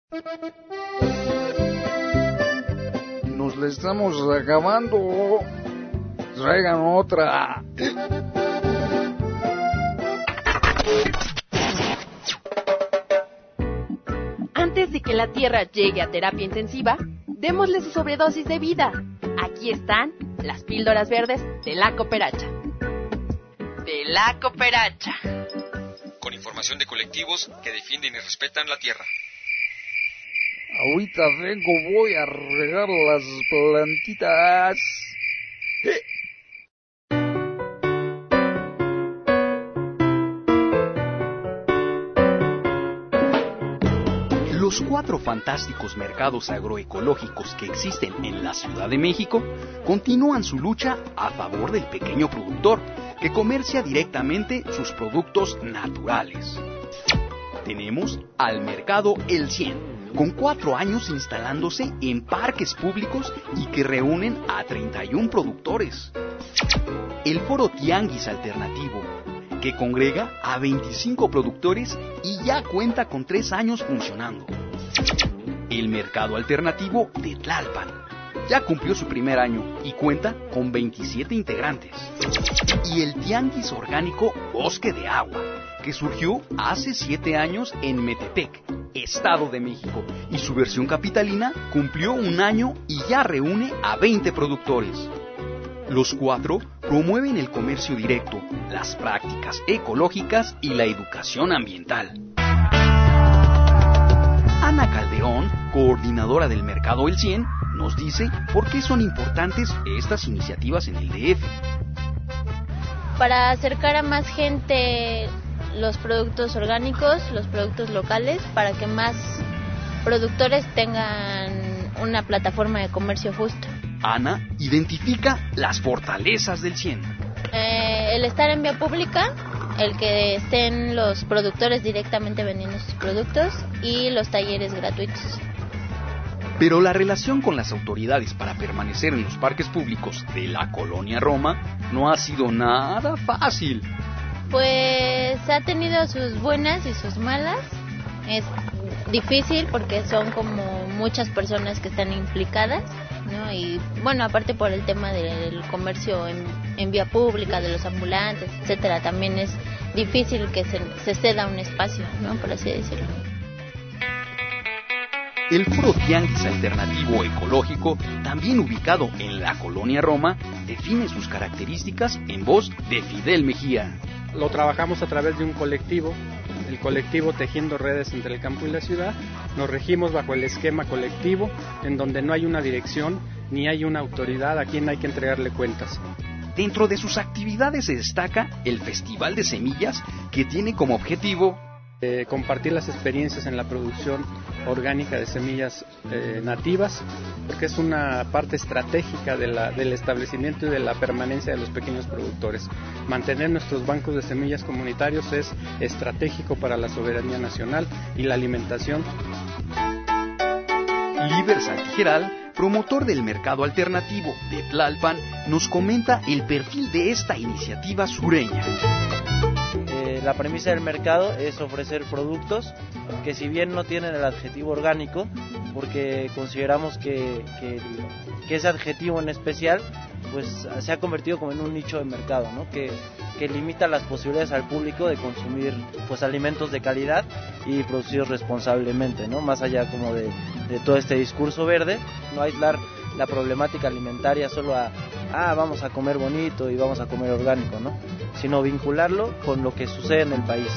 Nos la estamos acabando. Traigan otra. Antes de que la Tierra llegue a terapia intensiva, démosle su sobredosis de vida. Aquí están las píldoras verdes de la cooperacha. De la cooperacha. Con información de colectivos que defienden y respetan la tierra. Ahorita vengo, voy a regar las plantitas. Los 4 fantásticos mercados agroecológicos que existen en la Ciudad de México continúan su lucha a favor del pequeño productor que comercia directamente sus productos naturales. Tenemos al Mercado El 100, con 4 años instalándose en parques públicos y que reúnen a 31 productores. El Foro Tianguis Alternativo, que congrega a 25 productores y ya cuenta con 3 años funcionando. El Mercado Alternativo de Tlalpan ya cumplió su primer año y cuenta con 27 integrantes. Y el Tianguis Orgánico Bosque de Agua, que surgió hace 7 años en Metepec, Estado de México, y su versión capitalina cumplió 1 año y ya reúne a 20 productores. Los 4 promueven el comercio directo, las prácticas ecológicas y la educación ambiental. Ana Calderón, coordinadora del Mercado El 100, nos dice por qué son importantes estas iniciativas en el DF. Para acercar a más gente los productos orgánicos, los productos locales, para que más productores tengan una plataforma de comercio justo. Ana identifica las fortalezas del 100. El estar en vía pública, el que estén los productores directamente vendiendo sus productos y los talleres gratuitos. Pero la relación con las autoridades para permanecer en los parques públicos de la Colonia Roma no ha sido nada fácil. Pues ha tenido sus buenas y sus malas. Es difícil porque son como muchas personas que están implicadas, ¿no? Y bueno, aparte por el tema del comercio en vía pública, de los ambulantes, etcétera, también es difícil que se ceda un espacio, ¿no? Por así decirlo. El Foro Tianguis Alternativo Ecológico, también ubicado en la Colonia Roma, define sus características en voz de Fidel Mejía. Lo trabajamos a través de un colectivo, el colectivo Tejiendo Redes entre el Campo y la Ciudad. Nos regimos bajo el esquema colectivo, en donde no hay una dirección ni hay una autoridad a quien hay que entregarle cuentas. Dentro de sus actividades se destaca el Festival de Semillas, que tiene como objetivo compartir las experiencias en la producción orgánica de semillas nativas, porque es una parte estratégica del establecimiento y de la permanencia de los pequeños productores. Mantener nuestros bancos de semillas comunitarios es estratégico para la soberanía nacional y la alimentación. Liber Santigeral, promotor del Mercado Alternativo de Tlalpan, nos comenta el perfil de esta iniciativa sureña. La premisa del mercado es ofrecer productos que, si bien no tienen el adjetivo orgánico, porque consideramos que ese adjetivo en especial pues se ha convertido como en un nicho de mercado, ¿no? que limita las posibilidades al público de consumir pues alimentos de calidad y producidos responsablemente, ¿no? Más allá como de todo este discurso verde, no aislar la problemática alimentaria solo a vamos a comer bonito y vamos a comer orgánico, ¿no? Sino vincularlo con lo que sucede en el país.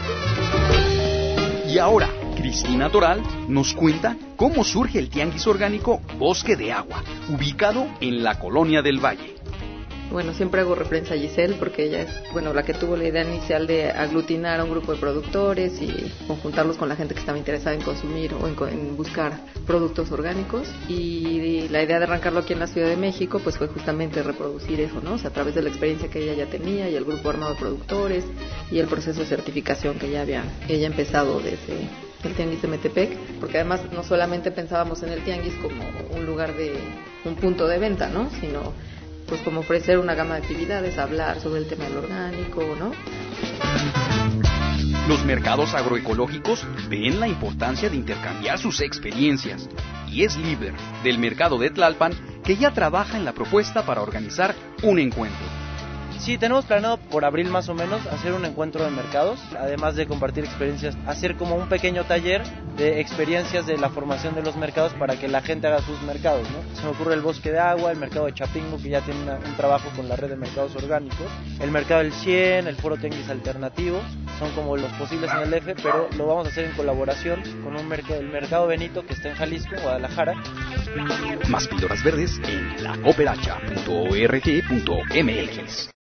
Y ahora, Cristina Toral nos cuenta cómo surge el Tianguis Orgánico Bosque de Agua, ubicado en la Colonia del Valle. Bueno, siempre hago referencia a Giselle porque ella es, la que tuvo la idea inicial de aglutinar a un grupo de productores y conjuntarlos con la gente que estaba interesada en consumir o en buscar productos orgánicos. Y la idea de arrancarlo aquí en la Ciudad de México pues fue justamente reproducir eso, ¿no? O sea, a través de la experiencia que ella ya tenía y el grupo armado de productores y el proceso de certificación que ella empezado desde el Tianguis de Metepec, porque además no solamente pensábamos en el Tianguis como un lugar un punto de venta, ¿no? Sino pues como ofrecer una gama de actividades, hablar sobre el tema del orgánico, ¿no? Los mercados agroecológicos ven la importancia de intercambiar sus experiencias y es Líber, del mercado de Tlalpan, que ya trabaja en la propuesta para organizar un encuentro. Sí, tenemos planeado por abril más o menos hacer un encuentro de mercados, además de compartir experiencias, hacer como un pequeño taller de experiencias de la formación de los mercados para que la gente haga sus mercados, ¿no? Se me ocurre el Bosque de Agua, el mercado de Chapingo, que ya tiene un trabajo con la red de mercados orgánicos, el mercado del 100, el Foro Tenguis Alternativo, son como los posibles en el DF, pero lo vamos a hacer en colaboración con el mercado Benito, que está en Jalisco, en Guadalajara. Más píldoras verdes en lacooperacha.org.mx.